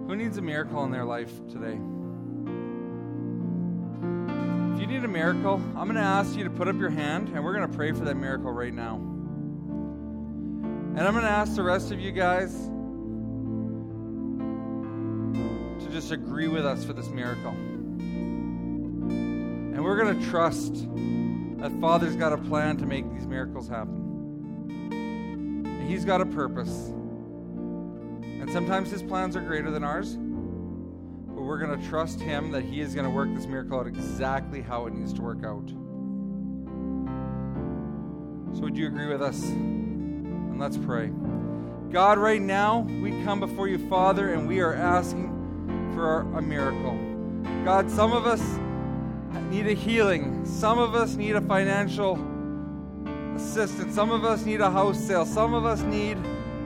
Who needs a miracle in their life today? If you need a miracle, I'm going to ask you to put up your hand, and we're going to pray for that miracle right now. And I'm going to ask the rest of you guys to just agree with us for this miracle. And we're going to trust that Father's got a plan to make these miracles happen. And He's got a purpose. And sometimes His plans are greater than ours. But we're going to trust Him that He is going to work this miracle out exactly how it needs to work out. So would you agree with us? And let's pray. God, right now, we come before you, Father, and we are asking for a miracle. God, some of us need a healing. Some of us need a financial assistance. Some of us need a house sale. Some of us need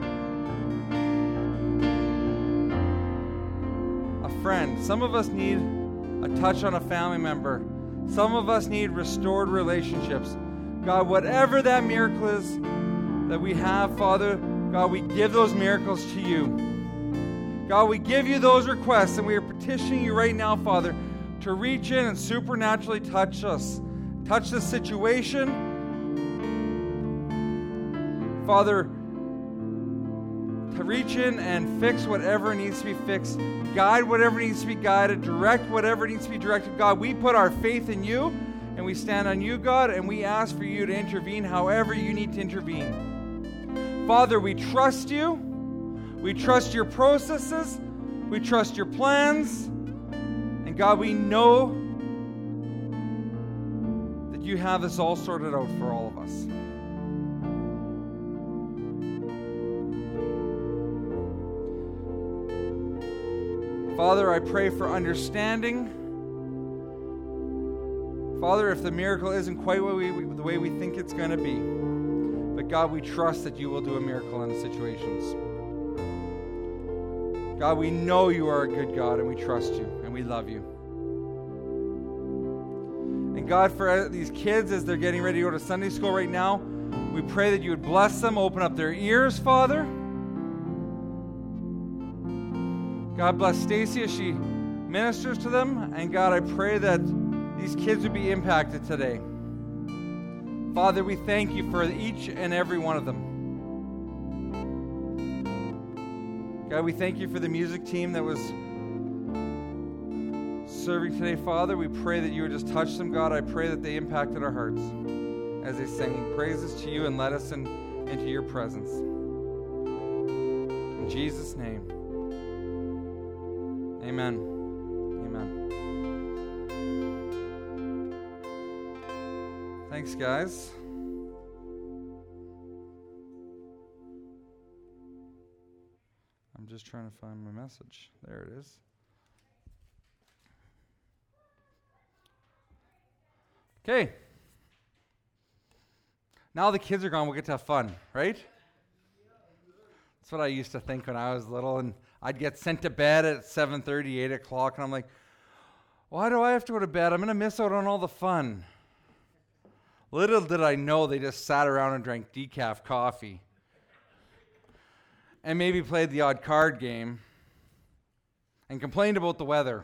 a friend. Some of us need a touch on a family member. Some of us need restored relationships. God, whatever that miracle is that we have, Father, God, we give those miracles to you. God, we give you those requests, and we are petitioning you right now, Father, to reach in and supernaturally touch us. Touch the situation. Father, to reach in and fix whatever needs to be fixed. Guide whatever needs to be guided. Direct whatever needs to be directed. God, we put our faith in you, and we stand on you, God, and we ask for you to intervene however you need to intervene. Father, we trust you. We trust your processes. We trust your plans. And God, we know that you have this all sorted out for all of us. Father, I pray for understanding. Father, if the miracle isn't quite the way we think it's going to be, but God, we trust that you will do a miracle in the situations. God, we know you are a good God, and we trust you, and we love you. And God, for these kids as they're getting ready to go to Sunday school right now, we pray that you would bless them, open up their ears, Father. God, bless Stacy as she ministers to them. And God, I pray that these kids would be impacted today. Father, we thank you for each and every one of them. God, we thank you for the music team that was serving today, Father. We pray that you would just touch them, God. I pray that they impacted our hearts as they sang praises to you and led us into your presence. In Jesus' name, amen. Amen. Thanks, guys. I'm just trying to find my message. There it is. Okay. Now the kids are gone, we'll get to have fun, right? That's what I used to think when I was little, and I'd get sent to bed at 7:30, 8 o'clock, and I'm like, why do I have to go to bed? I'm going to miss out on all the fun. Little did I know they just sat around and drank decaf coffee and maybe played the odd card game and complained about the weather.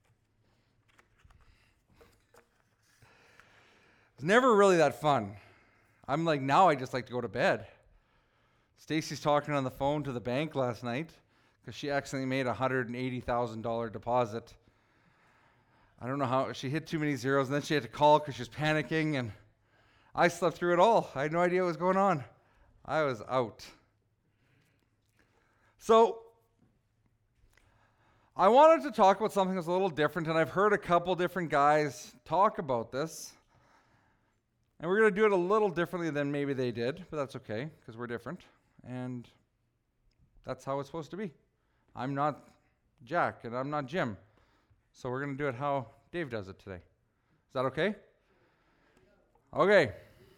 It's never really that fun. I'm like, now I just like to go to bed. Stacy's talking on the phone to the bank last night because she accidentally made a $180,000 deposit. I don't know how, she hit too many zeros, and then she had to call because she was panicking, and I slept through it all. I had no idea what was going on. I was out. So, I wanted to talk about something that's a little different, and I've heard a couple different guys talk about this. And we're going to do it a little differently than maybe they did, but that's okay, because we're different. And that's how it's supposed to be. I'm not Jack, and I'm not Jim. So we're going to do it how Dave does it today. Is that okay? Okay.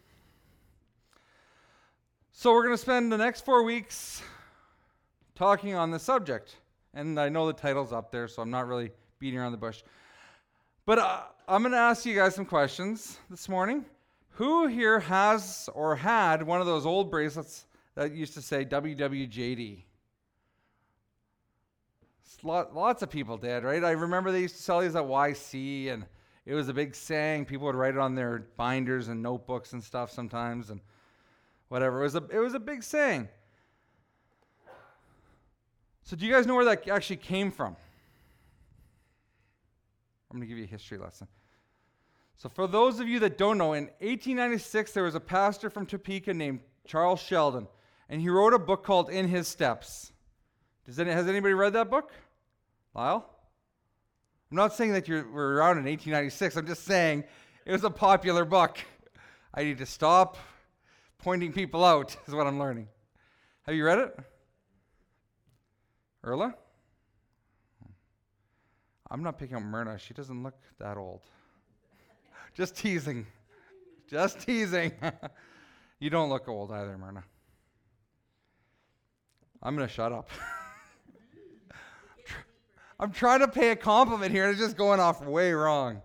So we're going to spend the next 4 weeks talking on this subject. And I know the title's up there, so I'm not really beating around the bush. But I'm going to ask you guys some questions this morning. Who here has or had one of those old bracelets that used to say WWJD? Lots of people did, right? I remember they used to sell these at YC, and it was a big saying. People would write it on their binders and notebooks and stuff sometimes, and whatever. It was a big saying. So do you guys know where that actually came from? I'm going to give you a history lesson. So for those of you that don't know, in 1896, there was a pastor from Topeka named Charles Sheldon, and he wrote a book called In His Steps. Has anybody read that book? Lyle? I'm not saying that you were around in 1896. I'm just saying it was a popular book. I need to stop pointing people out, is what I'm learning. Have you read it? Erla? I'm not picking up Myrna. She doesn't look that old. Just teasing. Just teasing. You don't look old either, Myrna. I'm going to shut up. I'm trying to pay a compliment here, and it's just going off way wrong.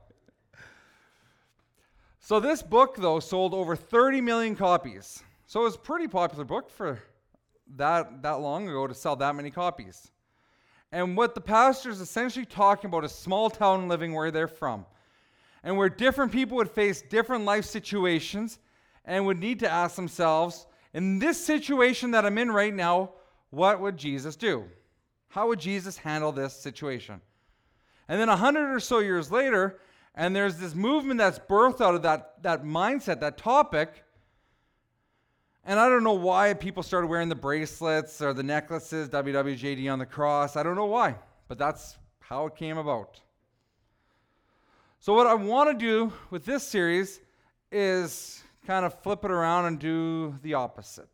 So this book, though, sold over 30 million copies. So it was a pretty popular book for that long ago to sell that many copies. And what the pastor is essentially talking about is small town living where they're from, and where different people would face different life situations and would need to ask themselves, in this situation that I'm in right now, what would Jesus do? How would Jesus handle this situation? And then 100 or so years later, and there's this movement that's birthed out of that mindset, that topic. And I don't know why people started wearing the bracelets or the necklaces, WWJD on the cross. I don't know why, but that's how it came about. So what I want to do with this series is kind of flip it around and do the opposite.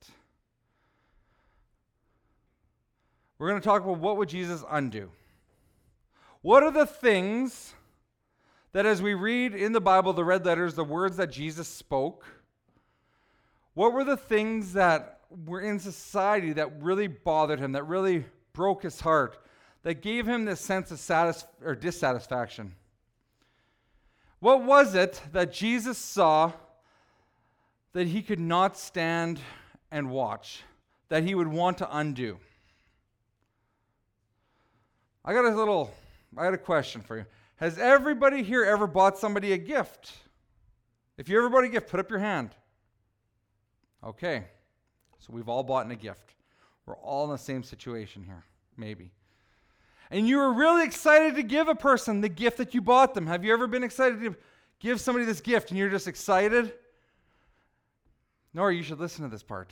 We're going to talk about what would Jesus undo. What are the things that as we read in the Bible, the red letters, the words that Jesus spoke, what were the things that were in society that really bothered him, that really broke his heart, that gave him this sense of dissatisfaction? What was it that Jesus saw that he could not stand and watch, that he would want to undo? I got a question for you. Has everybody here ever bought somebody a gift? If you ever bought a gift, put up your hand. Okay. So we've all bought a gift. We're all in the same situation here, maybe. And you were really excited to give a person the gift that you bought them. Have you ever been excited to give somebody this gift and you're just excited? Nora, you should listen to this part.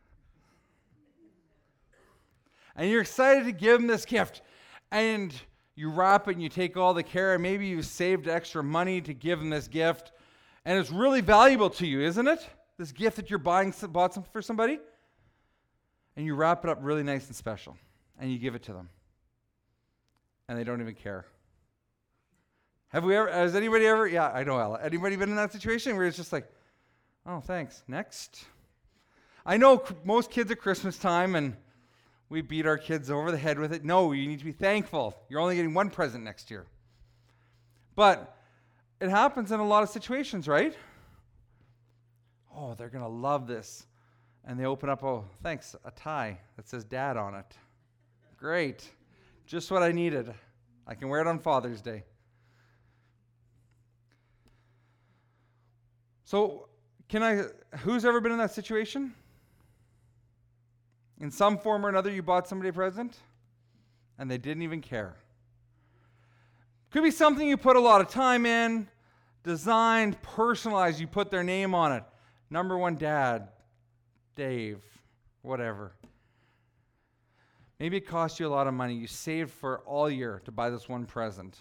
And you're excited to give them this gift. And you wrap it and you take all the care, and maybe you saved extra money to give them this gift, and it's really valuable to you, isn't it? This gift that you're bought for somebody, and you wrap it up really nice and special, and you give it to them, and they don't even care. Has anybody ever, yeah, I know, Ella. Anybody been in that situation where it's just like, oh, thanks, next? I know most kids at Christmas time, and we beat our kids over the head with it. No, you need to be thankful. You're only getting one present next year. But it happens in a lot of situations, right? Oh, they're going to love this. And they open up, oh, thanks, a tie that says Dad on it. Great. Just what I needed. I can wear it on Father's Day. So, who's ever been in that situation? In some form or another, you bought somebody a present, and they didn't even care. Could be something you put a lot of time in, designed, personalized, you put their name on it. Number one dad, Dave, whatever. Maybe it cost you a lot of money. You saved for all year to buy this one present.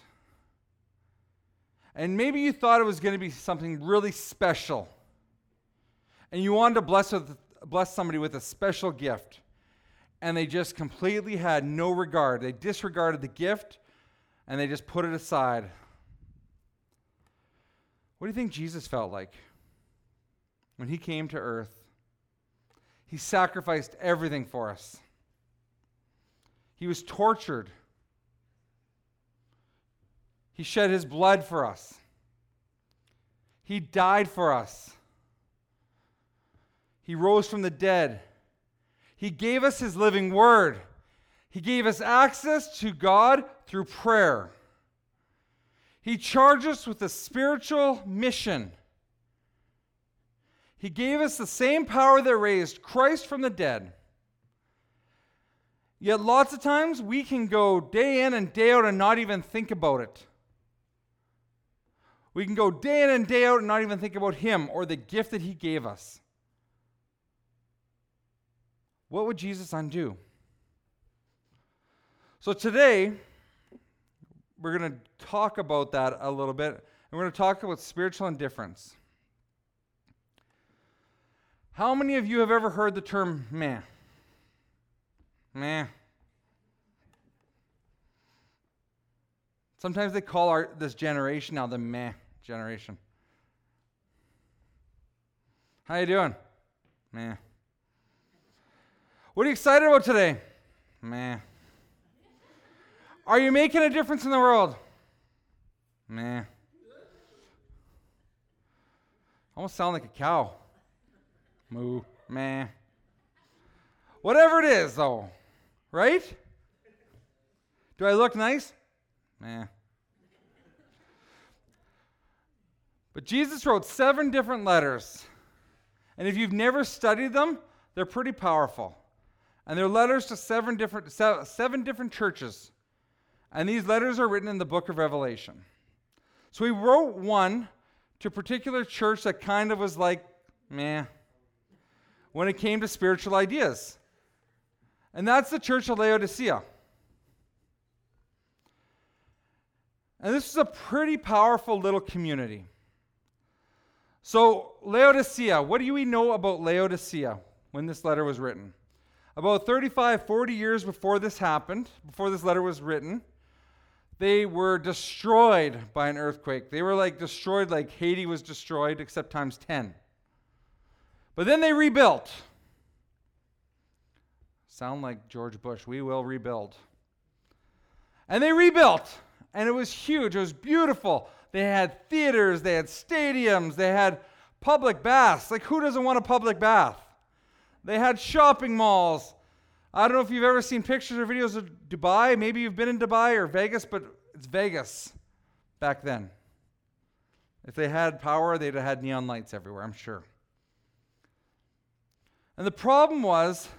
And maybe you thought it was going to be something really special. And you wanted to bless somebody with a special gift. And they just completely had no regard. They disregarded the gift, and they just put it aside. What do you think Jesus felt like when he came to earth? He sacrificed everything for us. He was tortured. He shed his blood for us. He died for us. He rose from the dead. He gave us his living word. He gave us access to God through prayer. He charged us with a spiritual mission. He gave us the same power that raised Christ from the dead. Yet lots of times we can go day in and day out and not even think about it. We can go day in and day out and not even think about Him or the gift that He gave us. What would Jesus undo? So today, we're going to talk about that a little bit. And we're going to talk about spiritual indifference. How many of you have ever heard the term meh? Meh. Sometimes they call this generation now the meh generation. How you doing? Meh. What are you excited about today? Meh. Are you making a difference in the world? Meh. Almost sound like a cow. Moo. Meh. Whatever it is, though. Right? Do I look nice? Meh. But Jesus wrote 7 different letters. And if you've never studied them, they're pretty powerful. And they're letters to 7 different churches. And these letters are written in the book of Revelation. So he wrote one to a particular church that kind of was like, meh, when it came to spiritual ideas. And that's the church of Laodicea. And this is a pretty powerful little community. So Laodicea, what do we know about Laodicea when this letter was written? About 35, 40 years before this happened, before this letter was written, they were destroyed by an earthquake. They were destroyed like Haiti was destroyed, except times 10. But then they rebuilt. Sound like George Bush. We will rebuild. And they rebuilt. And it was huge. It was beautiful. They had theaters. They had stadiums. They had public baths. Like, who doesn't want a public bath? They had shopping malls. I don't know if you've ever seen pictures or videos of Dubai. Maybe you've been in Dubai or Vegas, but it's Vegas back then. If they had power, they'd have had neon lights everywhere, I'm sure. And the problem was,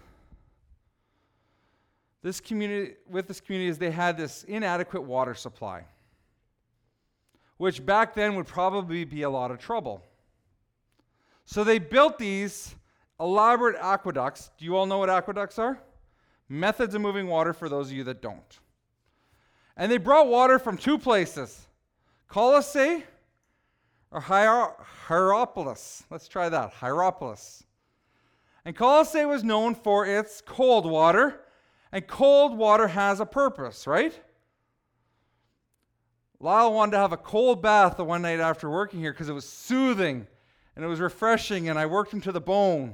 this community is they had this inadequate water supply, which back then would probably be a lot of trouble. So they built these elaborate aqueducts. Do you all know what aqueducts are? Methods of moving water for those of you that don't. And they brought water from 2 places, Colossae or Hierapolis. Let's try that, Hierapolis. And Colossae was known for its cold water, and cold water has a purpose, right? Lyle wanted to have a cold bath the one night after working here because it was soothing and it was refreshing, and I worked him to the bone.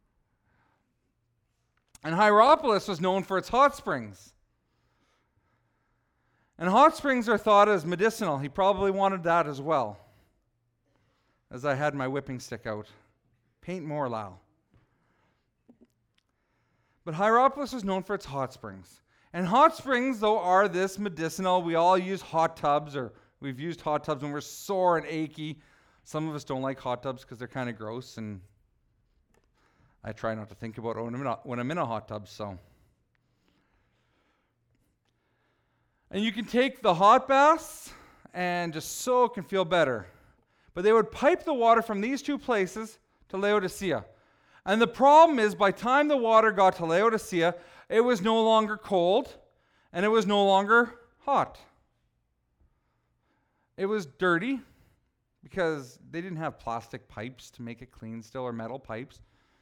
And Hierapolis was known for its hot springs. And hot springs are thought as medicinal. He probably wanted that as well. As I had my whipping stick out. Paint more, Lyle. But Hierapolis was known for its hot springs. And hot springs, though, are this medicinal. We all use hot tubs, or we've used hot tubs when we're sore and achy. Some of us don't like hot tubs because they're kind of gross, and I try not to think about it when I'm in a hot tub, so. And you can take the hot baths and just soak and feel better. But they would pipe the water from these 2 places to Laodicea. And the problem is, by the time the water got to Laodicea, it was no longer cold and it was no longer hot. It was dirty because they didn't have plastic pipes to make it clean still, or metal pipes.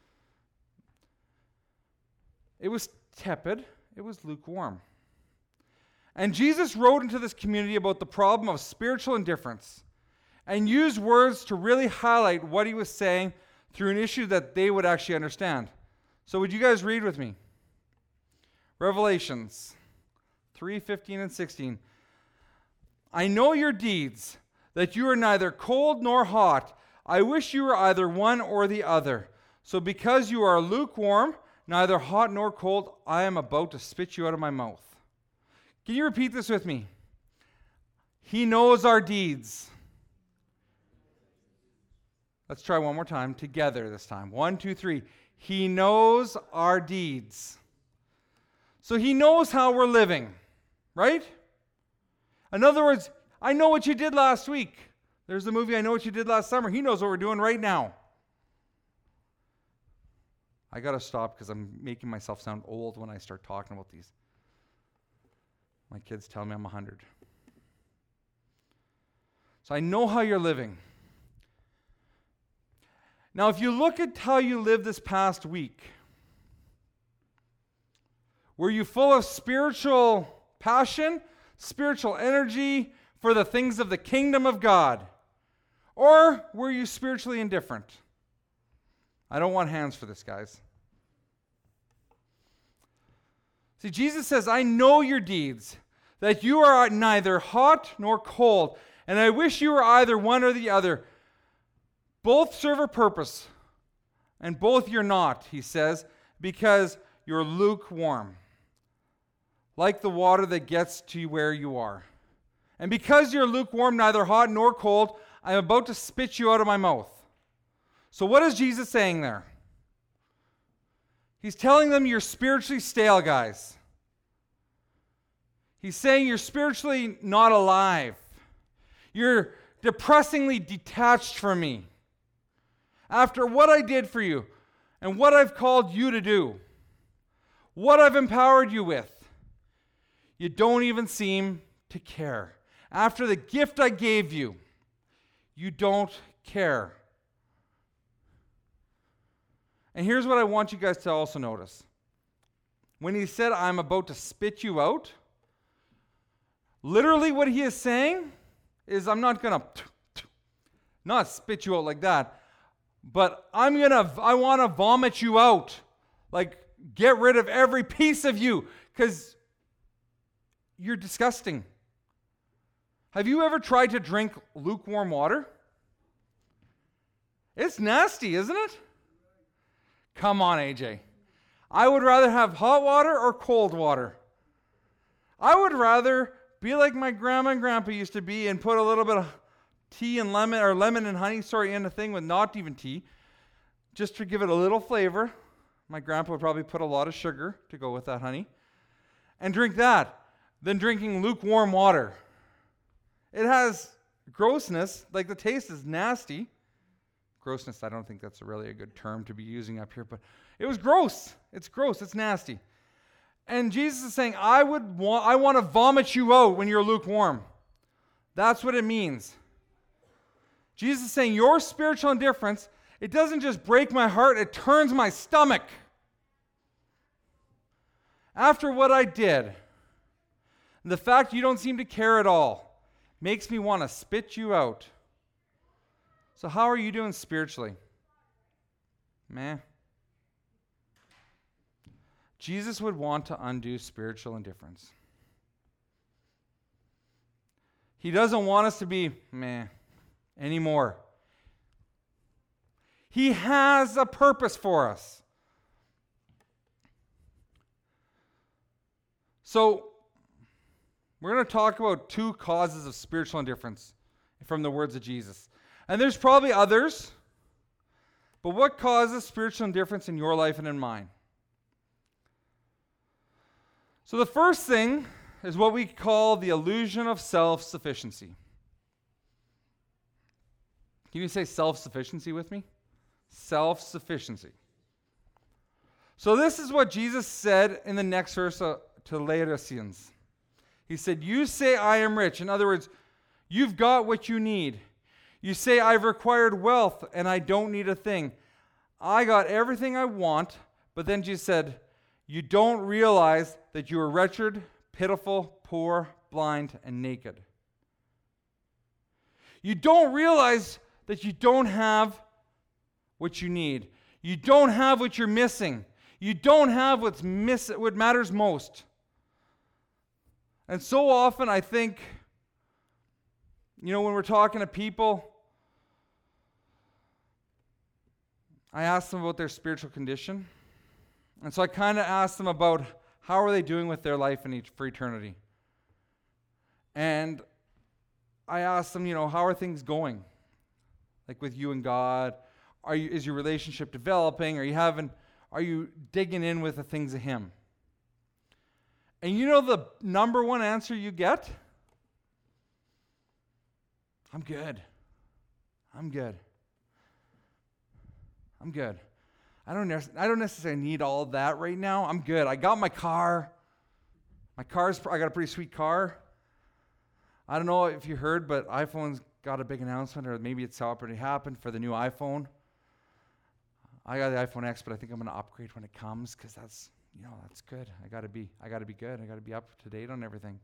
It was tepid. It was lukewarm. And Jesus wrote into this community about the problem of spiritual indifference and used words to really highlight what he was saying through an issue that they would actually understand. So would you guys read with me? Revelations 3:15 and 16. I know your deeds, that you are neither cold nor hot. I wish you were either one or the other. So because you are lukewarm neither hot nor cold, I am about to spit you out of my mouth. Can you repeat this with me? He knows our deeds. Let's try one more time together this time. 1, 2, 3. He knows our deeds. So he knows how we're living, right? In other words, I know what you did last week. There's the movie I Know What You Did Last Summer. He knows what we're doing right now. I got to stop because I'm making myself sound old when I start talking about these. My kids tell me I'm 100. So I know how you're living. Now, if you look at how you lived this past week, were you full of spiritual passion, spiritual energy for the things of the kingdom of God? Or were you spiritually indifferent? I don't want hands for this, guys. See, Jesus says, I know your deeds, that you are neither hot nor cold, and I wish you were either one or the other. Both serve a purpose, and both you're not, he says, because you're lukewarm, like the water that gets to where you are. And because you're lukewarm, neither hot nor cold, I am about to spit you out of my mouth. So what is Jesus saying there? He's telling them you're spiritually stale, guys. He's saying you're spiritually not alive. You're depressingly detached from me. After what I did for you and what I've called you to do, what I've empowered you with, you don't even seem to care. After the gift I gave you, you don't care. And here's what I want you guys to also notice. When he said, I'm about to spit you out, literally what he is saying is, I'm not going to not spit you out like that, but I want to vomit you out. Like, get rid of every piece of you, because you're disgusting. Have you ever tried to drink lukewarm water? It's nasty, isn't it? Come on, AJ. I would rather have hot water or cold water. I would rather be like my grandma and grandpa used to be and put a little bit of tea and lemon, or lemon and honey, in a thing with not even tea, just to give it a little flavor. My grandpa would probably put a lot of sugar to go with that honey, and drink that, than drinking lukewarm water. It has grossness, like the taste is nasty. Grossness, I don't think that's really a good term to be using up here, but it was gross. It's gross, it's nasty. And Jesus is saying, I want to vomit you out when you're lukewarm. That's what it means. Jesus is saying, your spiritual indifference, it doesn't just break my heart, it turns my stomach. After what I did, the fact you don't seem to care at all makes me want to spit you out. So how are you doing spiritually? Meh. Jesus would want to undo spiritual indifference. He doesn't want us to be meh anymore. He has a purpose for us. So, we're going to talk about 2 causes of spiritual indifference from the words of Jesus. And there's probably others, but what causes spiritual indifference in your life and in mine? So the first thing is what we call the illusion of self-sufficiency. Can you say self-sufficiency with me? Self-sufficiency. So this is what Jesus said in the next verse to Laodiceans. He said, you say I am rich. In other words, you've got what you need. You say I've acquired wealth and I don't need a thing. I got everything I want. But then Jesus said, you don't realize that you are wretched, pitiful, poor, blind, and naked. You don't realize that you don't have what you need. You don't have what you're missing. You don't have what matters most. And so often I think, when we're talking to people, I ask them about their spiritual condition. And so I kind of asked them about how are they doing with their life for eternity. And I asked them, how are things going? Like with you and God? Is your relationship developing? Are you digging in with the things of Him? And the number one answer you get? I'm good. I'm good. I'm good. I don't necessarily need all that right now. I'm good. I got my car. I got a pretty sweet car. I don't know if you heard, but iPhone's got a big announcement, or maybe it's already happened for the new iPhone. I got the iPhone X, but I think I'm going to upgrade when it comes because that's good. I got to be good. I got to be up to date on everything.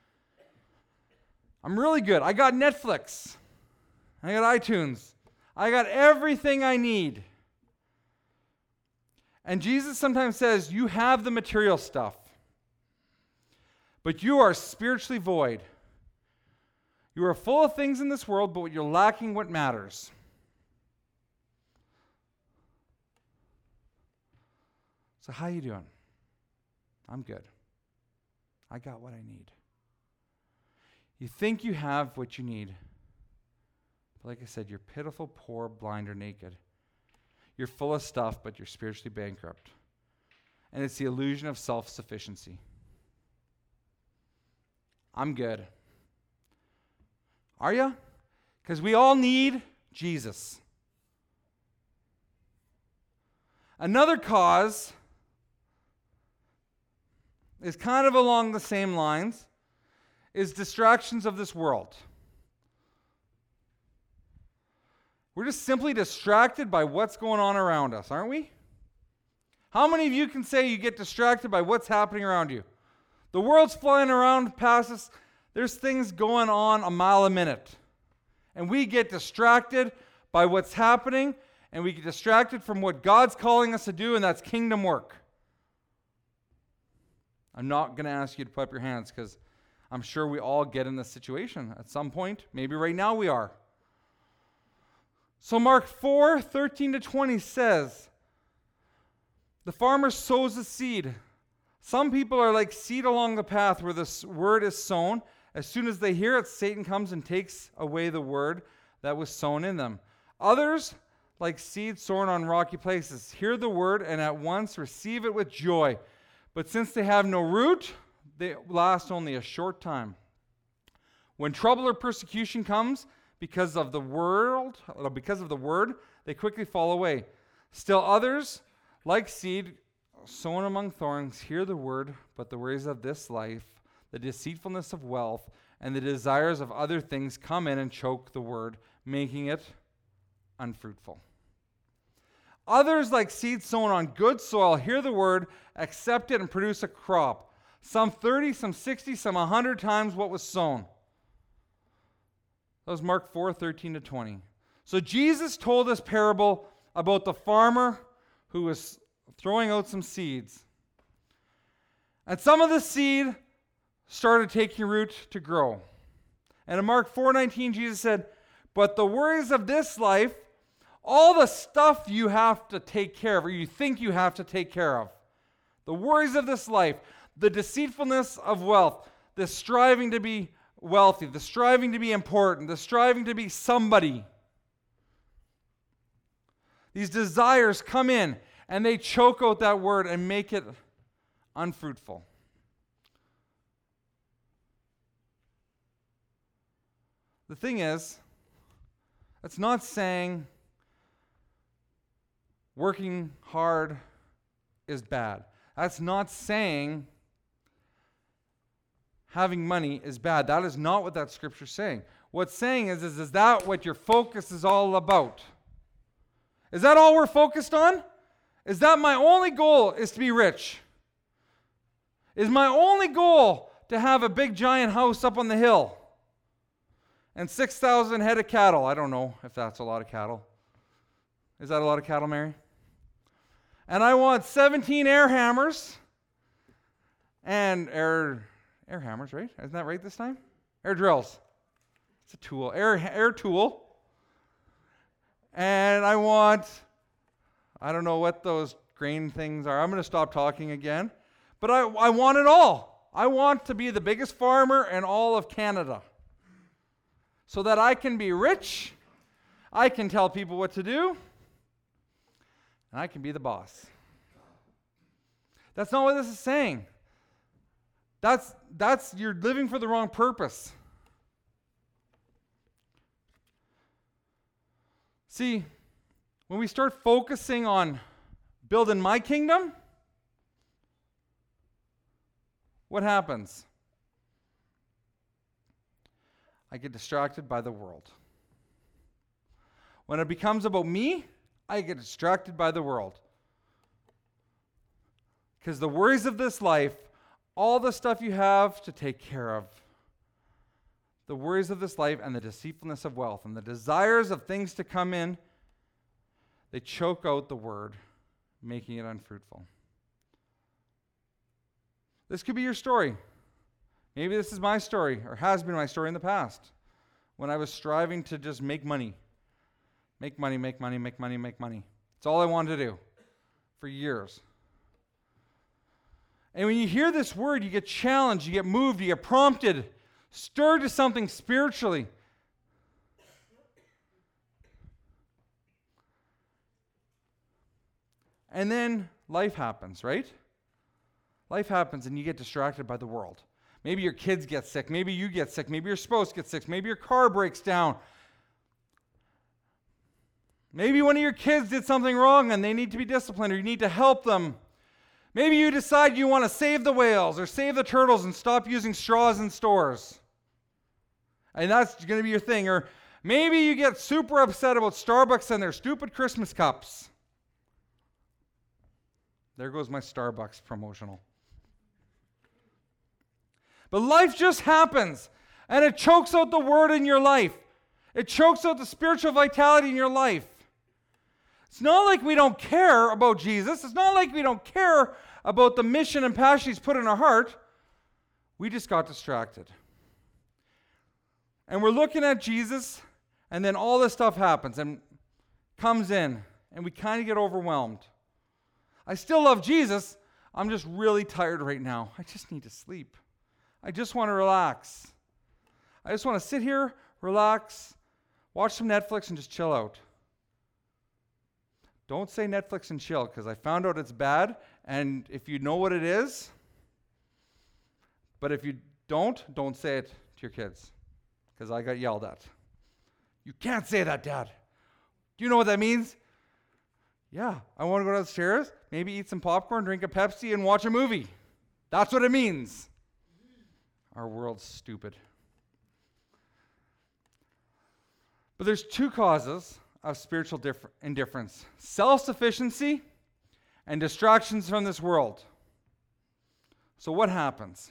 I'm really good. I got Netflix. I got iTunes. I got everything I need. And Jesus sometimes says, you have the material stuff, but you are spiritually void. You are full of things in this world, but you're lacking what matters. So how you doing? I'm good. I got what I need. You think you have what you need. But like I said, you're pitiful, poor, blind, or naked. You're full of stuff, but you're spiritually bankrupt. And it's the illusion of self-sufficiency. I'm good. Are you? Because we all need Jesus. Another cause is kind of along the same lines, is distractions of this world. We're just simply distracted by what's going on around us, aren't we? How many of you can say you get distracted by what's happening around you? The world's flying around past us. There's things going on a mile a minute. And we get distracted by what's happening, and we get distracted from what God's calling us to do, and that's kingdom work. I'm not going to ask you to put up your hands because I'm sure we all get in this situation at some point. Maybe right now we are. So Mark 4:13-20 says, the farmer sows the seed. Some people are like seed along the path where this word is sown. As soon as they hear it, Satan comes and takes away the word that was sown in them. Others, like seed sown on rocky places, hear the word and at once receive it with joy. But since they have no root, they last only a short time. When trouble or persecution comes because of the word, they quickly fall away. Still others, like seed sown among thorns, hear the word, but the worries of this life, the deceitfulness of wealth, and the desires of other things come in and choke the word, making it unfruitful. Others, like seed sown on good soil, hear the word, accept it, and produce a crop. Some 30, some 60, some 100 times what was sown. That was Mark 4:13-20. So Jesus told this parable about the farmer who was throwing out some seeds. And some of the seed started taking root to grow. And in Mark 4:19, Jesus said, but the worries of this life, all the stuff you have to take care of, or you think you have to take care of, the worries of this life, the deceitfulness of wealth, the striving to be wealthy, the striving to be important, the striving to be somebody. These desires come in and they choke out that word and make it unfruitful. The thing is, it's not saying working hard is bad. That's not saying having money is bad. That is not what that scripture's saying. What's saying is that what your focus is all about? Is that all we're focused on? Is that my only goal is to be rich? Is my only goal to have a big giant house up on the hill and 6,000 head of cattle? I don't know if that's a lot of cattle. Is that a lot of cattle, Mary? And I want 17 air hammers and air hammers, right? Isn't that right this time? Air drills. It's a tool. Air tool. And I want, I don't know what those grain things are. I'm going to stop talking again. But I want it all. I want to be the biggest farmer in all of Canada so that I can be rich, I can tell people what to do, and I can be the boss. That's not what this is saying. That's you're living for the wrong purpose. See, when we start focusing on building my kingdom, what happens? I get distracted by the world. When it becomes about me, I get distracted by the world. Because the worries of this life, all the stuff you have to take care of, the worries of this life and the deceitfulness of wealth and the desires of things to come in, they choke out the word, making it unfruitful. This could be your story. Maybe this is my story, or has been my story in the past, when I was striving to just make money. Make money, make money, make money, make money. It's all I wanted to do for years. And when you hear this word, you get challenged, you get moved, you get prompted, stirred to something spiritually. And then life happens, right? Life happens and you get distracted by the world. Maybe your kids get sick. Maybe you get sick. Maybe your spouse gets sick. Maybe your car breaks down. Maybe one of your kids did something wrong and they need to be disciplined, or you need to help them. Maybe you decide you want to save the whales or save the turtles and stop using straws in stores. And that's going to be your thing. Or maybe you get super upset about Starbucks and their stupid Christmas cups. There goes my Starbucks promotional. But life just happens, and it chokes out the word in your life. It chokes out the spiritual vitality in your life. It's not like we don't care about Jesus. It's not like we don't care about the mission and passion He's put in our heart. We just got distracted. And we're looking at Jesus, and then all this stuff happens and comes in, and we kind of get overwhelmed. I still love Jesus. I'm just really tired right now. I just need to sleep. I just want to relax. I just want to sit here, relax, watch some Netflix, and just chill out. Don't say Netflix and chill, because I found out it's bad, and if you know what it is, but if you don't say it to your kids, because I got yelled at. You can't say that, Dad. Do you know what that means? Yeah, I want to go downstairs, maybe eat some popcorn, drink a Pepsi, and watch a movie. That's what it means. Our world's stupid. But there's two causes of spiritual indifference: self-sufficiency and distractions from this world. So what happens?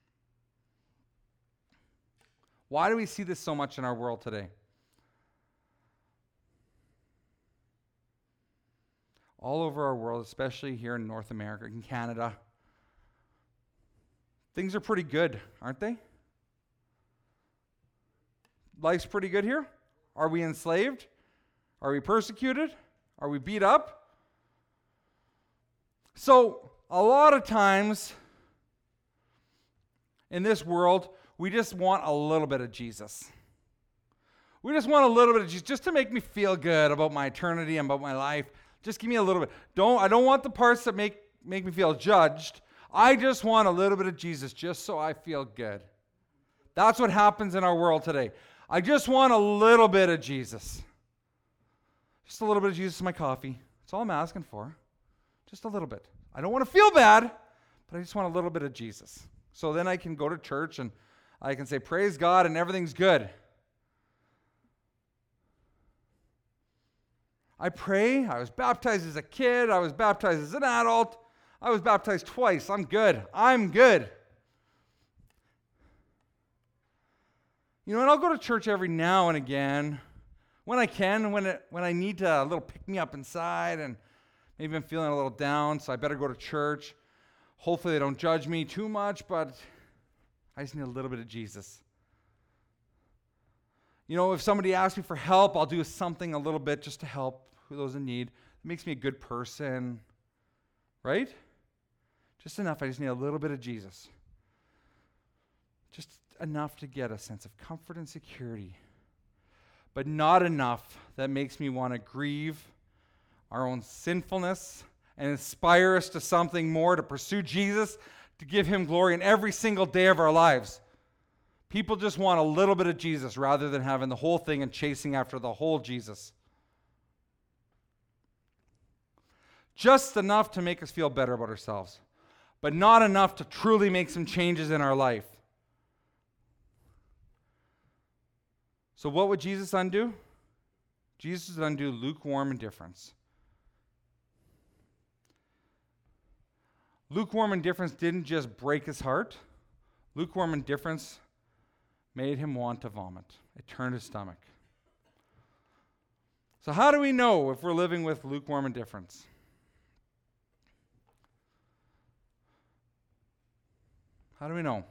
Why do we see this so much in our world today? All over our world, especially here in North America, in Canada, things are pretty good, aren't they? Life's pretty good here. Are we enslaved? Are we persecuted? Are we beat up? So, a lot of times in this world, we just want a little bit of Jesus. We just want a little bit of Jesus just to make me feel good about my eternity and about my life. Just give me a little bit. I don't want the parts that make me feel judged. I just want a little bit of Jesus just so I feel good. That's what happens in our world today. I just want a little bit of Jesus. Just a little bit of Jesus in my coffee. That's all I'm asking for. Just a little bit. I don't want to feel bad, but I just want a little bit of Jesus. So then I can go to church and I can say, praise God, and everything's good. I pray. I was baptized as a kid. I was baptized as an adult. I was baptized twice. I'm good. I'm good. You know, and I'll go to church every now and again, when I can, when I need to, a little pick me up inside, and maybe I'm feeling a little down, so I better go to church. Hopefully they don't judge me too much, but I just need a little bit of Jesus. You know, if somebody asks me for help, I'll do something a little bit just to help those in need. It makes me a good person. right? Just enough. I just need a little bit of Jesus. Just enough to get a sense of comfort and security. But not enough that makes me want to grieve our own sinfulness and inspire us to something more, to pursue Jesus, to give him glory in every single day of our lives. People just want a little bit of Jesus rather than having the whole thing and chasing after the whole Jesus. Just enough to make us feel better about ourselves, but not enough to truly make some changes in our life. So what would Jesus undo? Jesus would undo lukewarm indifference. Lukewarm indifference didn't just break his heart. Lukewarm indifference made him want to vomit. It turned his stomach. So how do we know if we're living with lukewarm indifference? How do we know?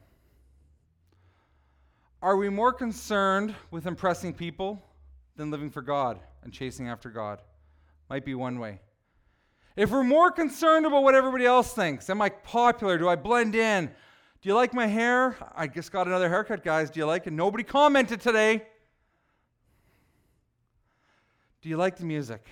Are we more concerned with impressing people than living for God and chasing after God? Might be one way. If we're more concerned about what everybody else thinks, am I popular? Do I blend in? Do you like my hair? I just got another haircut, guys. Do you like it? Nobody commented today. Do you like the music?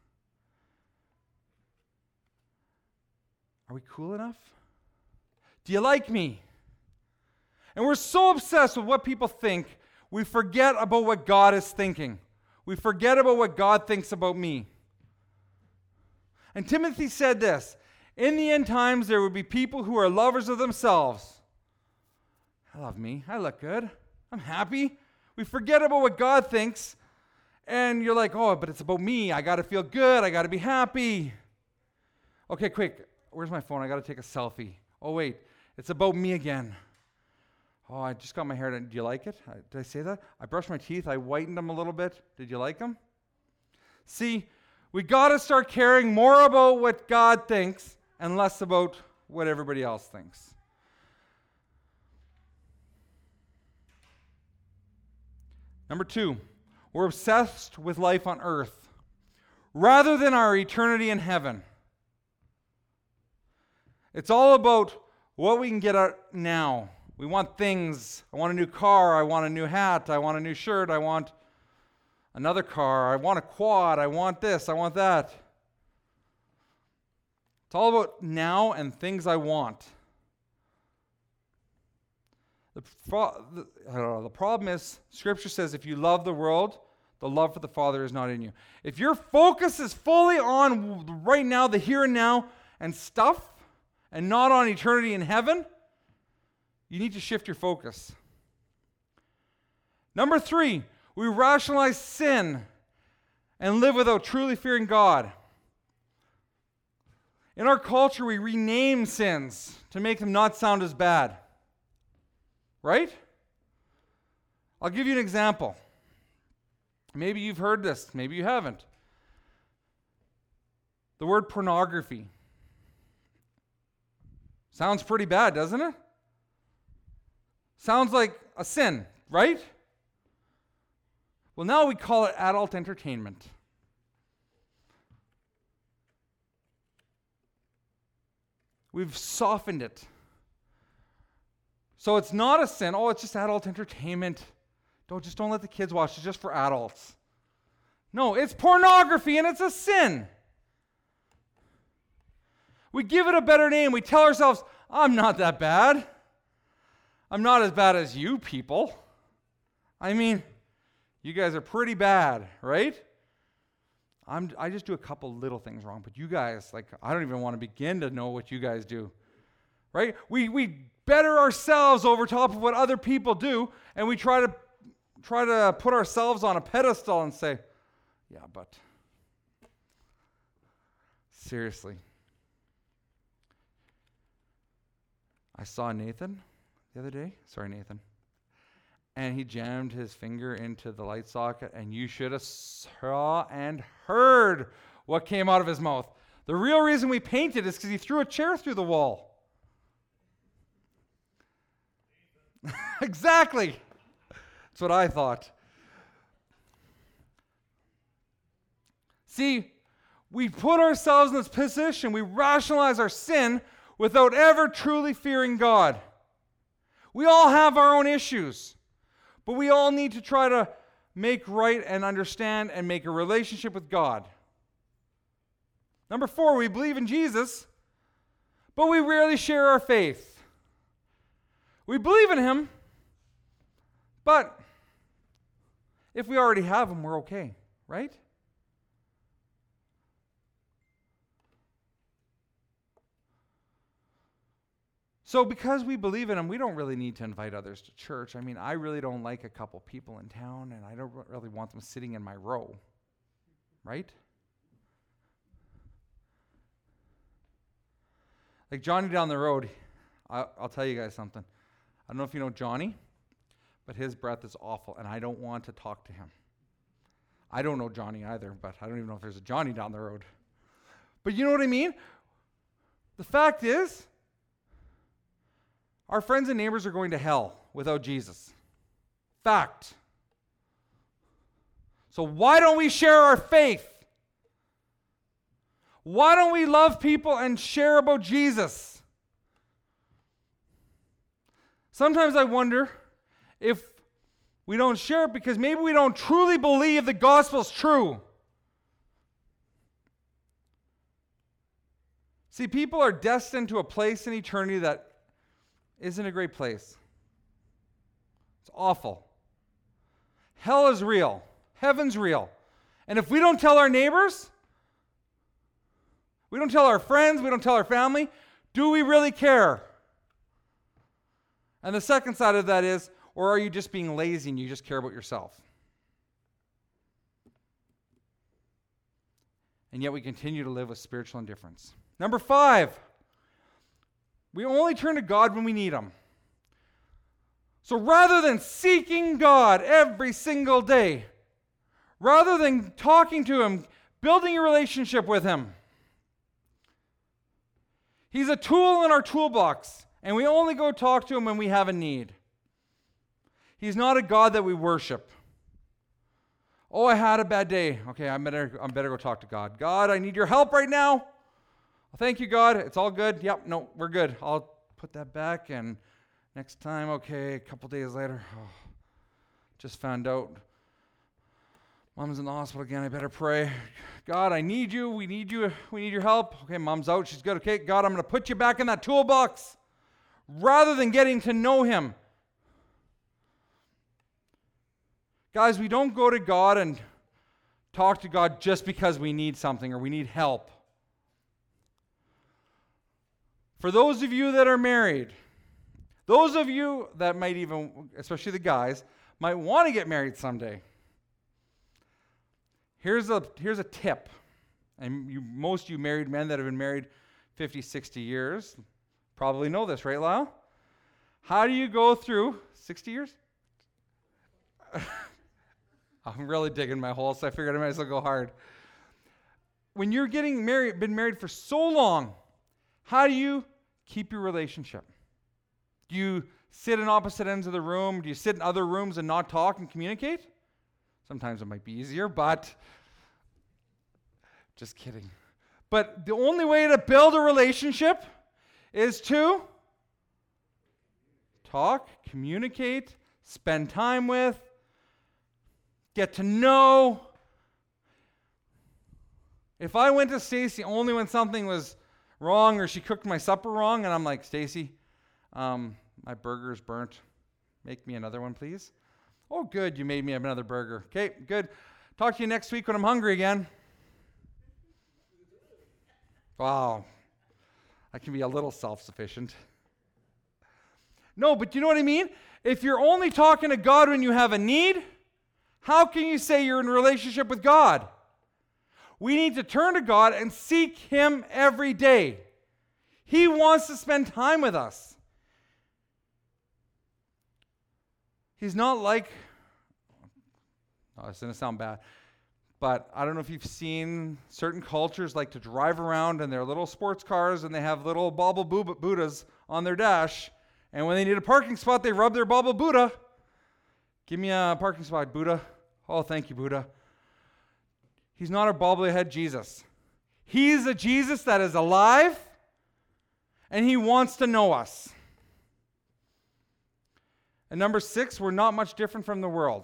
Are we cool enough? Do you like me? And we're so obsessed with what people think, we forget about what God is thinking. We forget about what God thinks about me. And Timothy said this, in the end times there would be people who are lovers of themselves. I love me. I look good. I'm happy. We forget about what God thinks. And you're like, oh, but it's about me. I got to feel good. I got to be happy. Okay, quick. Where's my phone? I got to take a selfie. Oh, wait. It's about me again. Oh, I just got my hair done. Do you like it? Did I say that? I brushed my teeth. I whitened them a little bit. Did you like them? See, we got to start caring more about what God thinks and less about what everybody else thinks. Number 2, we're obsessed with life on earth rather than our eternity in heaven. It's all about what we can get out now. We want things. I want a new car. I want a new hat. I want a new shirt. I want another car. I want a quad. I want this. I want that. It's all about now and things I want. The problem is, Scripture says if you love the world, the love for the Father is not in you. If your focus is fully on right now, the here and now, and stuff, and not on eternity in heaven, you need to shift your focus. Number 3, we rationalize sin and live without truly fearing God. In our culture, we rename sins to make them not sound as bad. Right? I'll give you an example. Maybe you've heard this, maybe you haven't. The word pornography. Sounds pretty bad, doesn't it? Sounds like a sin, right? Well, now we call it adult entertainment. We've softened it. So it's not a sin. Oh, it's just adult entertainment. Don't let the kids watch. It's just for adults. No, it's pornography and it's a sin. We give it a better name. We tell ourselves, I'm not that bad. I'm not as bad as you people. I mean, you guys are pretty bad, right? I just do a couple little things wrong, but you guys, I don't even want to begin to know what you guys do, right? We better ourselves over top of what other people do, and we try to put ourselves on a pedestal and say, yeah, but seriously. I saw Nathan the other day. Sorry, Nathan. And he jammed his finger into the light socket, and you should have saw and heard what came out of his mouth. The real reason we painted is because he threw a chair through the wall. Exactly. That's what I thought. See, We put ourselves in this position. We rationalize our sin without ever truly fearing God. We all have our own issues, but we all need to try to make right and understand and make a relationship with God. Number 4, we believe in Jesus, but we rarely share our faith. We believe in him, but if we already have him, we're okay, right? So because we believe in him, we don't really need to invite others to church. I mean, I really don't like a couple people in town, and I don't really want them sitting in my row, right? Like Johnny down the road, I'll tell you guys something. I don't know if you know Johnny, but his breath is awful, and I don't want to talk to him. I don't know Johnny either, but I don't even know if there's a Johnny down the road. But you know what I mean? The fact is, our friends and neighbors are going to hell without Jesus. Fact. So why don't we share our faith? Why don't we love people and share about Jesus? Sometimes I wonder if we don't share it because maybe we don't truly believe the gospel's true. See, people are destined to a place in eternity that isn't a great place. It's awful. Hell is real. Heaven's real. And if we don't tell our neighbors, we don't tell our friends, we don't tell our family, do we really care? And the second side of that is, or are you just being lazy and you just care about yourself? And yet we continue to live with spiritual indifference. Number 5, we only turn to God when we need him. So rather than seeking God every single day, rather than talking to him, building a relationship with him, he's a tool in our toolbox, and we only go talk to him when we have a need. He's not a God that we worship. Oh, I had a bad day. Okay, I better go talk to God. God, I need your help right now. Well, thank you, God. It's all good. Yep, no, we're good. I'll put that back, and next time, okay, a couple days later, just found out Mom's in the hospital again. I better pray. God, I need you. We need you. We need your help. Okay, Mom's out. She's good. Okay, God, I'm going to put you back in that toolbox rather than getting to know him. Guys, we don't go to God and talk to God just because we need something or we need help. For those of you that are married, those of you that might even, especially the guys, might want to get married someday. Here's a tip. And most of you married men that have been married 50, 60 years probably know this, right, Lyle? How do you go through 60 years? I'm really digging my hole, so I figured I might as well go hard. When you're getting married, been married for so long, how do you keep your relationship? Do you sit in opposite ends of the room? Do you sit in other rooms and not talk and communicate? Sometimes it might be easier, but just kidding. But the only way to build a relationship is to talk, communicate, spend time with, get to know. If I went to Stacy only when something was wrong or she cooked my supper wrong, and I'm like, Stacy, my burger's burnt. Make me another one, please. Oh, good, you made me another burger. Okay, good. Talk to you next week when I'm hungry again. Wow. I can be a little self-sufficient. No, but you know what I mean? If you're only talking to God when you have a need, how can you say you're in a relationship with God? We need to turn to God and seek him every day. He wants to spend time with us. He's not like, it's going to sound bad, but I don't know if you've seen certain cultures like to drive around in their little sports cars and they have little bauble Buddhas on their dash, and when they need a parking spot, they rub their bauble Buddha. Give me a parking spot, Buddha. Oh, thank you, Buddha. He's not a bobblehead Jesus. He's a Jesus that is alive, and he wants to know us. And number 6, we're not much different from the world.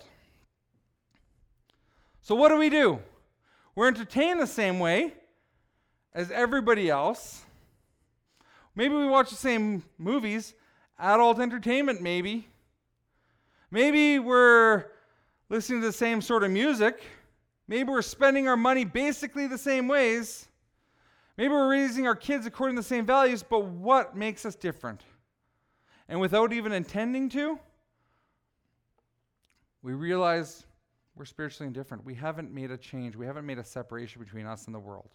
So what do? We're entertained the same way as everybody else. Maybe we watch the same movies, adult entertainment maybe. Maybe we're listening to the same sort of music. Maybe we're spending our money basically the same ways. Maybe we're raising our kids according to the same values, but what makes us different? And without even intending to, we realize we're spiritually indifferent. We haven't made a change. We haven't made a separation between us and the world.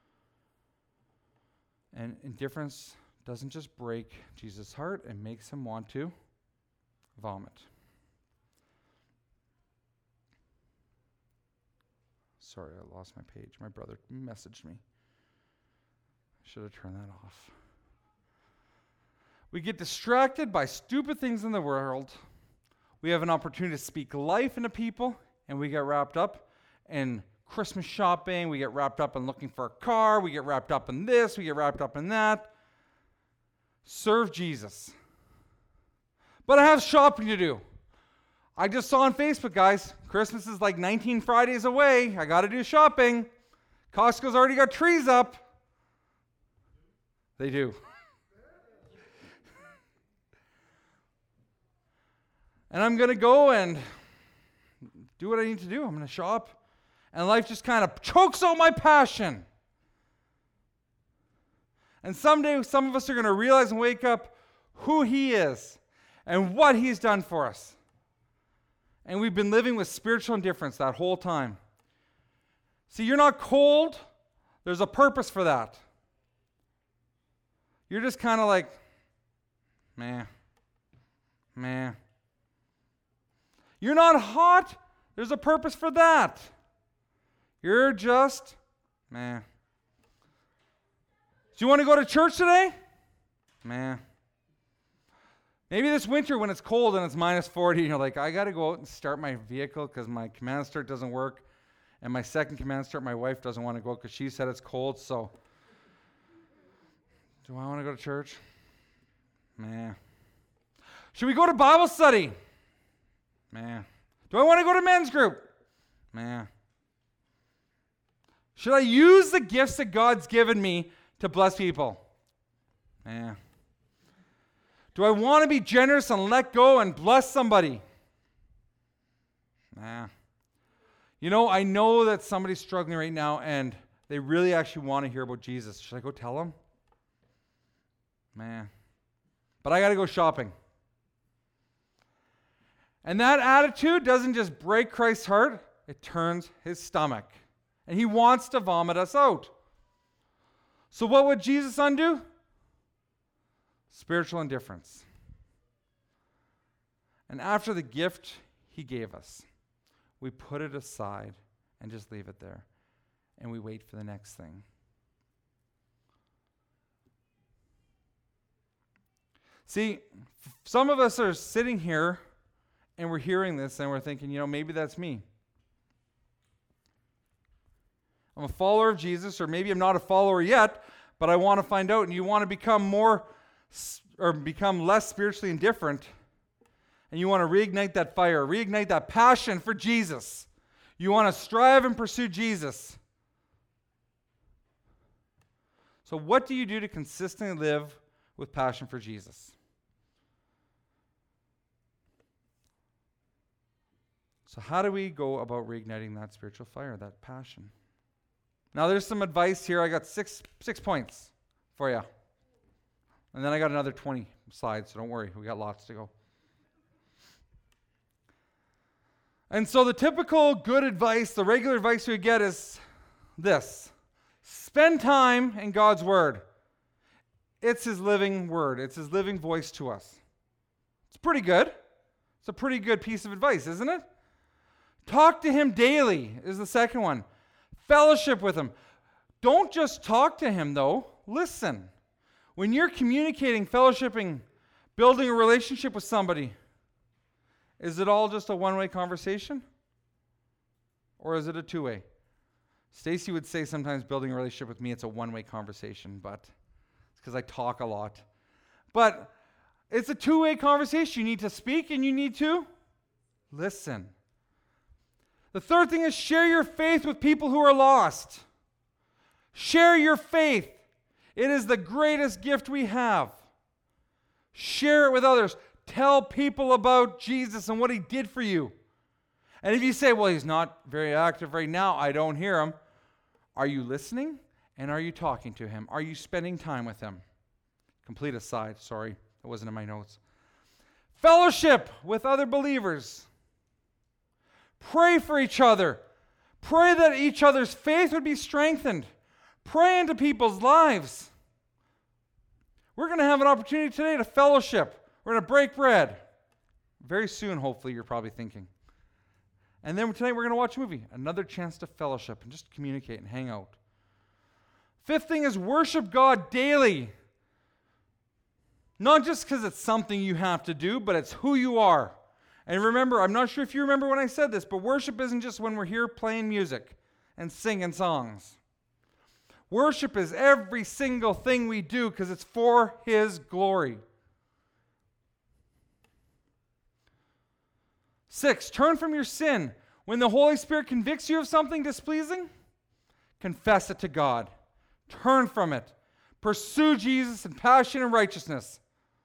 And indifference doesn't just break Jesus' heart, it makes him want to vomit. Sorry, I lost my page. My brother messaged me. I should have turned that off. We get distracted by stupid things in the world. We have an opportunity to speak life into people, and we get wrapped up in Christmas shopping. We get wrapped up in looking for a car. We get wrapped up in this. We get wrapped up in that. Serve Jesus. But I have shopping to do. I just saw on Facebook, guys, Christmas is like 19 Fridays away. I got to do shopping. Costco's already got trees up. They do. And I'm going to go and do what I need to do. I'm going to shop. And life just kind of chokes out my passion. And someday, some of us are going to realize and wake up who he is and what he's done for us. And we've been living with spiritual indifference that whole time. See, you're not cold. There's a purpose for that. You're just kind of like, meh. You're not hot. There's a purpose for that. You're just, meh. Do you want to go to church today? Meh. Maybe this winter when it's cold and it's minus 40, and you're like, I got to go out and start my vehicle because my command start doesn't work. And my second command start, my wife doesn't want to go because she said it's cold. So, do I want to go to church? Meh. Should we go to Bible study? Meh. Do I want to go to men's group? Meh. Should I use the gifts that God's given me to bless people? Meh. Do I want to be generous and let go and bless somebody? Nah. You know, I know that somebody's struggling right now and they really actually want to hear about Jesus. Should I go tell them? Man. But I got to go shopping. And that attitude doesn't just break Christ's heart, it turns his stomach. And he wants to vomit us out. So what would Jesus undo? Spiritual indifference. And after the gift he gave us, we put it aside and just leave it there. And we wait for the next thing. See, some of us are sitting here and we're hearing this and we're thinking, maybe that's me. I'm a follower of Jesus, or maybe I'm not a follower yet, but I want to find out. And you want to become become less spiritually indifferent. And you want to reignite that fire, reignite that passion for Jesus. You want to strive and pursue Jesus. So what do you do to consistently live with passion for Jesus? So how do we go about reigniting that spiritual fire, that passion? Now there's some advice here. I got six points for you. And then I got another 20 slides, so don't worry. We got lots to go. And so the typical good advice, the regular advice we get is this. Spend time in God's Word. It's his living word. It's his living voice to us. It's pretty good. It's a pretty good piece of advice, isn't it? Talk to him daily is the second one. Fellowship with him. Don't just talk to him, though. Listen. When you're communicating, fellowshipping, building a relationship with somebody, is it all just a one-way conversation? Or is it a two-way? Stacy would say sometimes building a relationship with me, it's a one-way conversation, but it's because I talk a lot. But it's a two-way conversation. You need to speak and you need to listen. The third thing is share your faith with people who are lost. Share your faith. It is the greatest gift we have. Share it with others. Tell people about Jesus and what he did for you. And if you say, well, he's not very active right now, I don't hear him. Are you listening? And are you talking to him? Are you spending time with him? Complete aside, sorry, that wasn't in my notes. Fellowship with other believers. Pray for each other. Pray that each other's faith would be strengthened. Pray into people's lives. We're going to have an opportunity today to fellowship. We're going to break bread. Very soon, hopefully, you're probably thinking. And then tonight we're going to watch a movie. Another chance to fellowship and just communicate and hang out. Fifth thing is worship God daily. Not just because it's something you have to do, but it's who you are. And remember, I'm not sure if you remember when I said this, but worship isn't just when we're here playing music and singing songs. Worship is every single thing we do because it's for his glory. 6, turn from your sin. When the Holy Spirit convicts you of something displeasing, confess it to God. Turn from it. Pursue Jesus in passion and righteousness.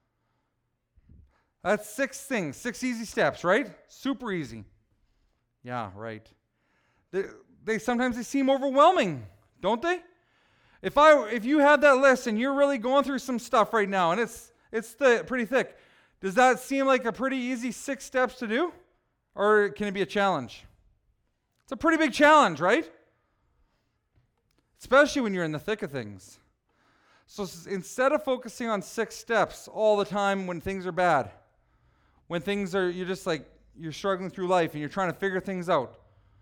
That's 6 things, 6 easy steps, right? Super easy. Yeah, right. They sometimes seem overwhelming, don't they? If you have that list and you're really going through some stuff right now and it's pretty thick, does that seem like a pretty easy 6 steps to do? Or can it be a challenge? It's a pretty big challenge, right? Especially when you're in the thick of things. So instead of focusing on 6 steps all the time when things are bad, when things are, you're struggling through life and you're trying to figure things out,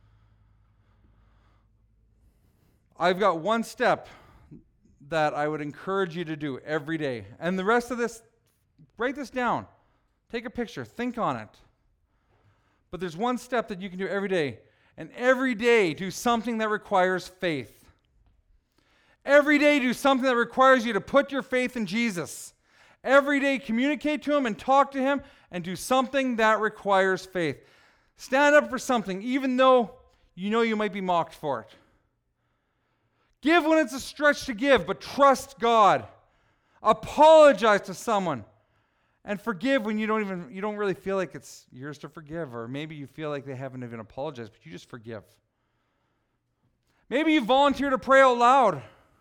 I've got 1 step that I would encourage you to do every day. And the rest of this, write this down. Take a picture. Think on it. But there's 1 step that you can do every day. And every day, do something that requires faith. Every day, do something that requires you to put your faith in Jesus. Every day, communicate to him and talk to him and do something that requires faith. Stand up for something, even though you know you might be mocked for it. Give when it's a stretch to give, but trust God. Apologize to someone. And forgive when you don't really feel like it's yours to forgive, or maybe you feel like they haven't even apologized, but you just forgive. Maybe you volunteer to pray out loud.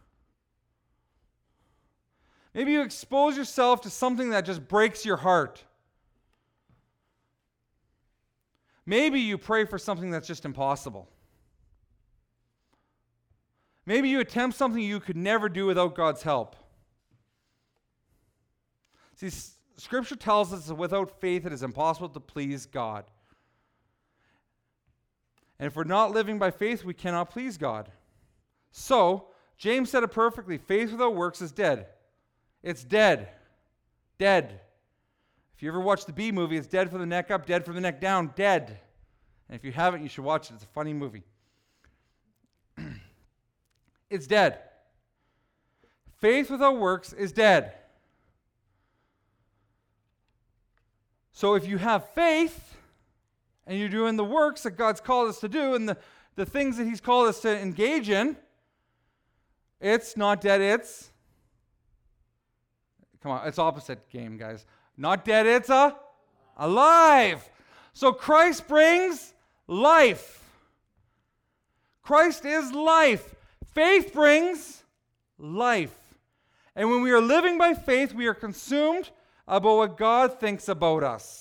Maybe you expose yourself to something that just breaks your heart. Maybe you pray for something that's just impossible. Maybe you attempt something you could never do without God's help. See, Scripture tells us that without faith it is impossible to please God. And if we're not living by faith, we cannot please God. So, James said it perfectly. Faith without works is dead. It's dead. Dead. If you ever watch the Bee Movie, it's dead from the neck up, dead from the neck down, dead. And if you haven't, you should watch it. It's a funny movie. It's dead. Faith without works is dead. So if you have faith and you're doing the works that God's called us to do and the things that he's called us to engage in, it's not dead, it's opposite game, guys. Not dead, it's alive. So Christ brings life. Christ is life. Faith brings life. And when we are living by faith, we are consumed about what God thinks about us.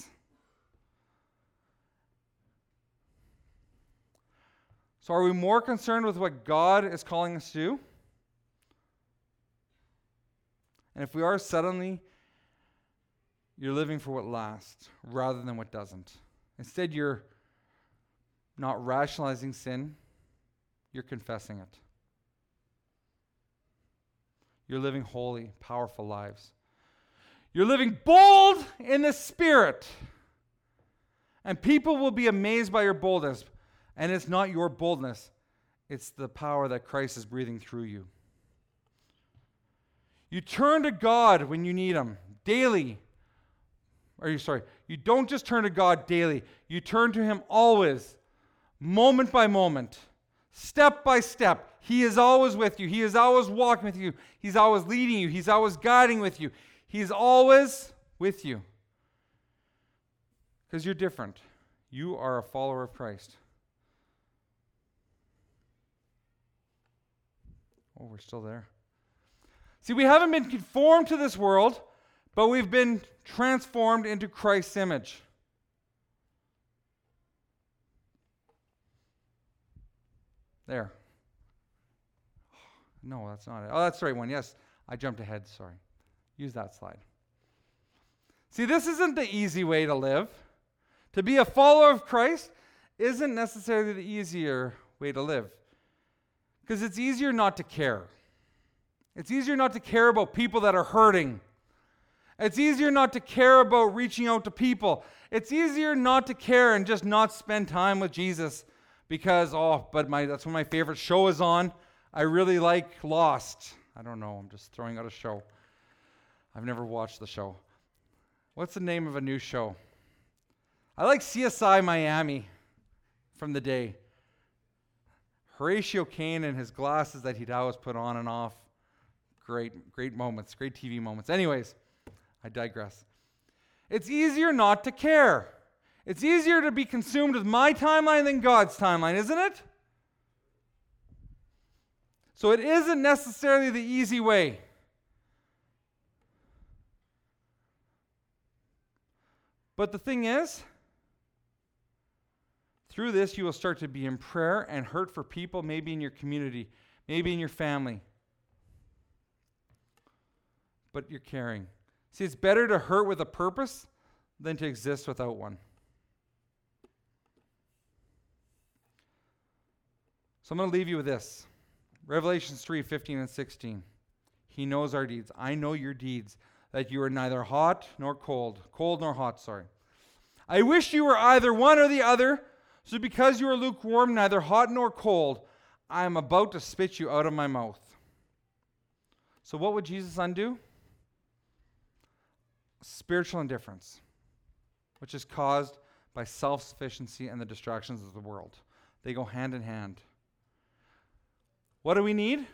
So are we more concerned with what God is calling us to do? And if we are, suddenly you're living for what lasts rather than what doesn't. Instead, you're not rationalizing sin, you're confessing it. You're living holy, powerful lives. You're living bold in the Spirit. And people will be amazed by your boldness. And it's not your boldness. It's the power that Christ is breathing through you. You turn to God when you need Him daily. You don't just turn to God daily. You turn to Him always, moment by moment, step by step. He is always with you. He is always walking with you. He's always leading you. He's always guiding with you. He's always with you. Because you're different. You are a follower of Christ. Oh, we're still there. See, we haven't been conformed to this world, but we've been transformed into Christ's image. There. No, that's not it. Oh, that's the right one. Yes, I jumped ahead. Sorry. Use that slide. See, this isn't the easy way to live. To be a follower of Christ isn't necessarily the easier way to live. Because it's easier not to care. It's easier not to care about people that are hurting. It's easier not to care about reaching out to people. It's easier not to care and just not spend time with Jesus because, that's when my favorite show is on. I really like Lost. I don't know. I'm just throwing out a show. I've never watched the show. What's the name of a new show? I like CSI Miami from the day. Horatio Caine and his glasses that he'd always put on and off. Great moments, great TV moments. Anyways, I digress. It's easier not to care. It's easier to be consumed with my timeline than God's timeline, isn't it? So it isn't necessarily the easy way. But the thing is, through this, you will start to be in prayer and hurt for people, maybe in your community, maybe in your family. But you're caring. See, it's better to hurt with a purpose than to exist without one. So I'm going to leave you with this. Revelation 3:15 and 16. He knows our deeds. I know your deeds, that you are neither hot nor cold nor hot, sorry. I wish you were either one or the other. So because you are lukewarm, neither hot nor cold, I am about to spit you out of my mouth. So what would Jesus undo? Spiritual indifference, which is caused by self-sufficiency and the distractions of the world. They go hand in hand. What do we need?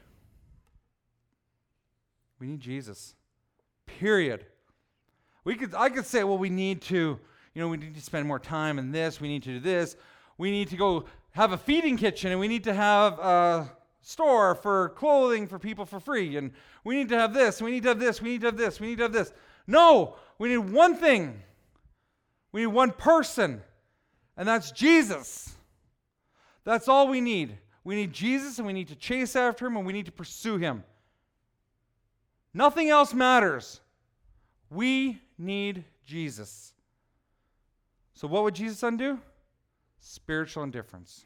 We need Jesus. Period. I could say, well, we need to spend more time in this, we need to do this. We need to go have a feeding kitchen, and we need to have a store for clothing for people for free, and we need to have this, we need to have this, we need to have this, we need to have this. No, we need one thing. We need one person, and that's Jesus. That's all we need. We need Jesus, and we need to chase after Him, and we need to pursue Him. Nothing else matters. We need Jesus. So what would Jesus undo? Spiritual indifference.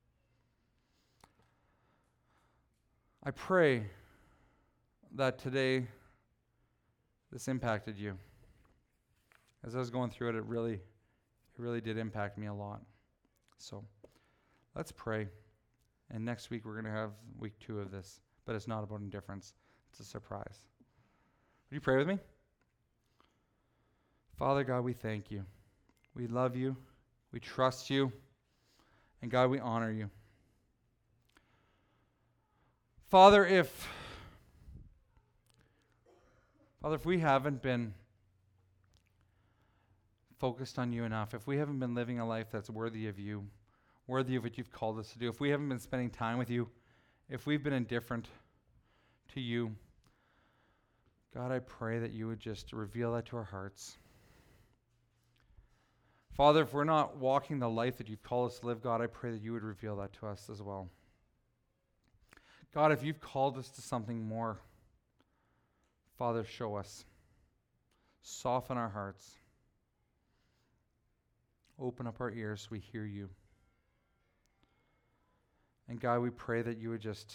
I pray that today this impacted you. As I was going through it, it really did impact me a lot. So let's pray. And next week we're going to have week 2 of this. But it's not about indifference. It's a surprise. Would you pray with me? Father God, we thank you. We love you. We trust you. And God, we honor you. Father, if we haven't been focused on you enough, if we haven't been living a life that's worthy of you, worthy of what you've called us to do, if we haven't been spending time with you, if we've been indifferent to you, God, I pray that you would just reveal that to our hearts. Father, if we're not walking the life that you've called us to live, God, I pray that you would reveal that to us as well. God, if you've called us to something more, Father, show us. Soften our hearts. Open up our ears so we hear you. And God, we pray that you would just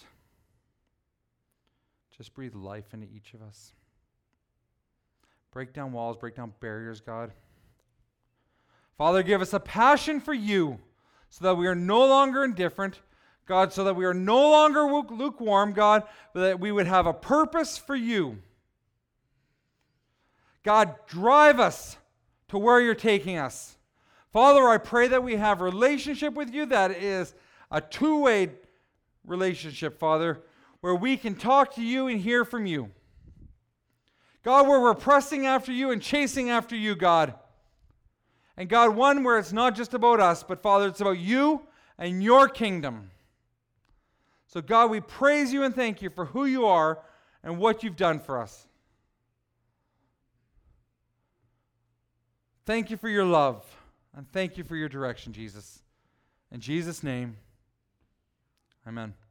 breathe life into each of us. Break down walls, break down barriers, God. Father, give us a passion for you so that we are no longer indifferent. God, so that we are no longer lukewarm, God, but that we would have a purpose for you. God, drive us to where you're taking us. Father, I pray that we have a relationship with you that is a two-way relationship, Father, where we can talk to you and hear from you. God, where we're pressing after you and chasing after you, God. And God, one where it's not just about us, but Father, it's about you and your kingdom. So God, we praise you and thank you for who you are and what you've done for us. Thank you for your love, and thank you for your direction, Jesus. In Jesus' name, amen.